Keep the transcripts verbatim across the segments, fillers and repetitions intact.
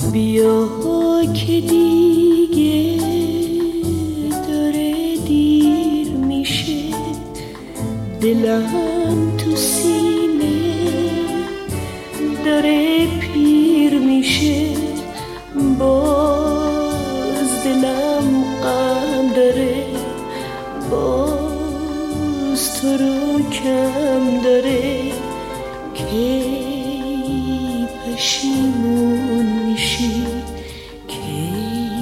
بیا که دیگه داره دیر میشه، دلم تو سینه داره پیر میشه، باز دلم غم داره، باز تو رو کم داره، کی پشیمون میشی، کی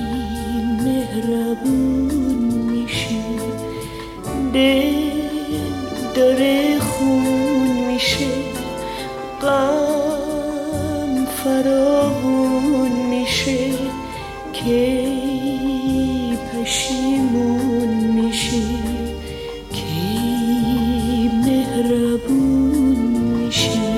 مهربون میشی، دل داره خون میشه، غم فراوون میشه، کی پشیمون میشی، کی مهربون میشی.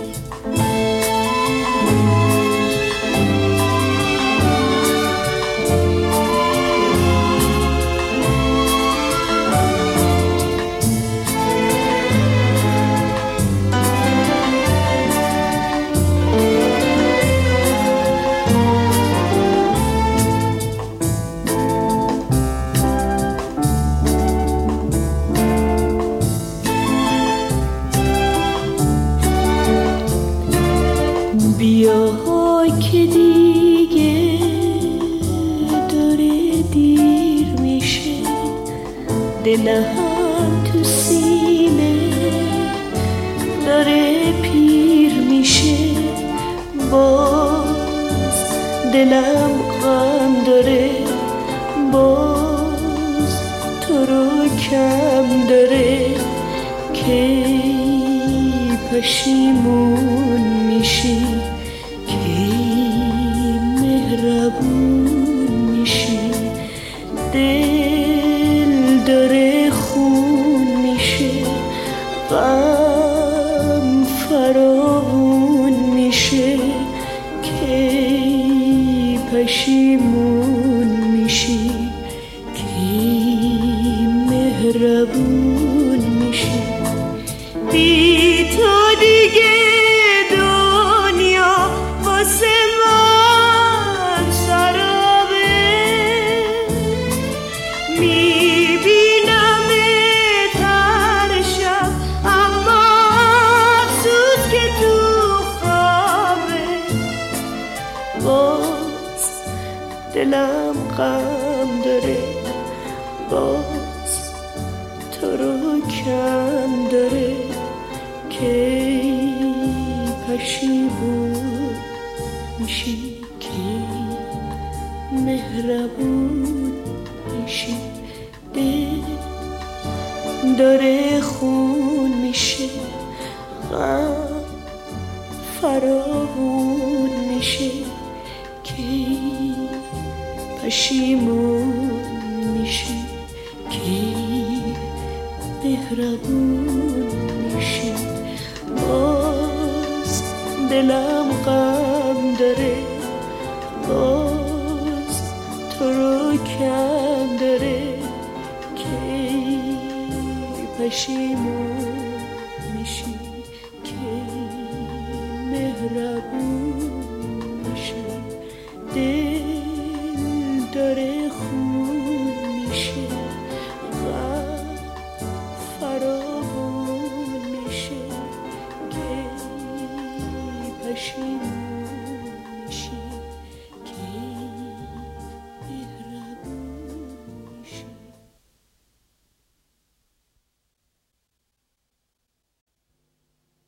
بیا که دیگه داره دیر میشه، دلم تو سینه داره پیر میشه، باز دلم غم داره، باز تو رو کم داره، کی پشیمون میشی، مهربون میشی، دل داره خون میشه، غم فراوون میشه، کی پشیمون میشی، کی مهربون میشی. بی تو دیگه دنیا واسه من سرابه، میبینمت هر شب اما افسوس که تو خوابه، باز دلم غم داره، باز تو رو کم داره، کی پشیمون میشی، کی مهربون میشی، دل داره خون میشه، غم فراوون میشه، کی پشیمون میشی، کی مهربون میشی، باز دلم غم داره، باز تو رو کم داره، کی پشیمون میشی، کی مهربون میشی، دل داره خون میشه.